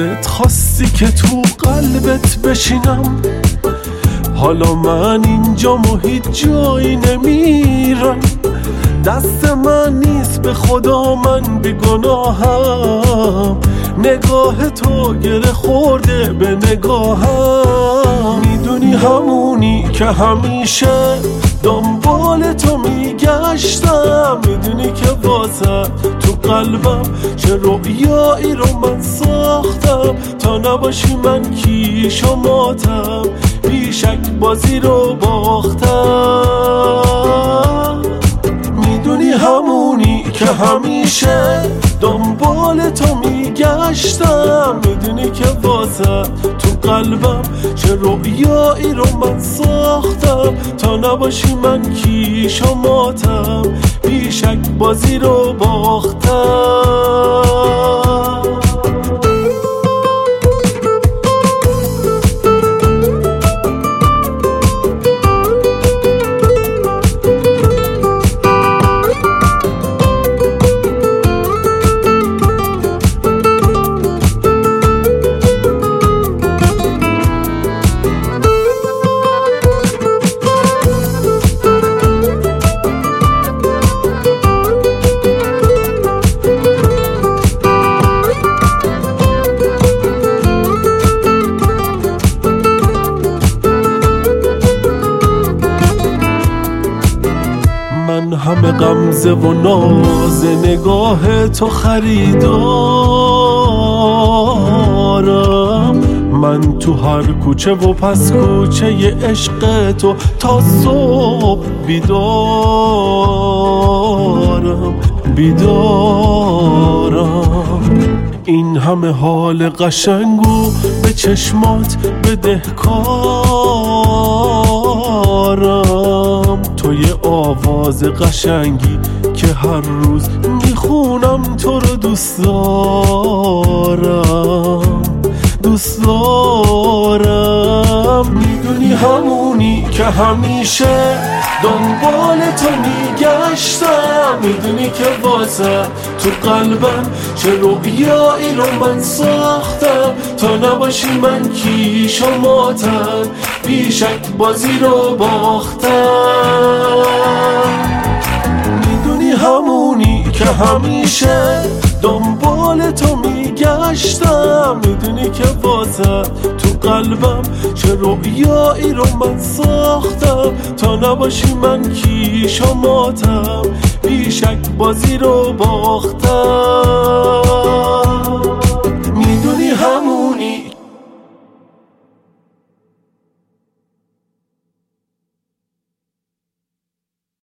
خودت خواستی که تو قلبت بشینم، حالا من اینجا هیچ جایی نمیرم. دست من نیست به خدا من بیگناهم، نگاه تو گره خورده به نگاهم. میدونی همونی که همیشه دنبال تو میگشتم، میدونی که واسه تو قلبم چه رویایی رو من ساختم. تا نباشی من کیش و ماتم، بیشک بازی رو باختم. میدونی همونی که همیشه دنبال تو میگشتم، میدونی که واسه تو قلبم چه رویایی رو من ساختم. تا نباشی من کیش و ماتم، بیشک بازی رو باختم. من همه غمزه و ناز نگاه تو خریدارم، من تو هر کوچه و پس کوچه ی عشق تو تا صبح بیدارم. این همه حال قشنگو به چشمات بدهکارم، تو یه آواز قشنگی که هر روز میخونم تو رو دوست دارم. میدونی همونی که همیشه دنبال تو میگشتم، میدونی که واسه تو قلبم چه رویایی رو من ساختم. تا نباشی من کیش و ماتم، بیشک بازی رو باختم. میدونی همونی که همیشه دنبال تو میگشتم، میدونی که واسه تو قلبم چه رویایی رو من ساختم. تا نباشی من کیش و ماتم، بیشک بازی رو باختم.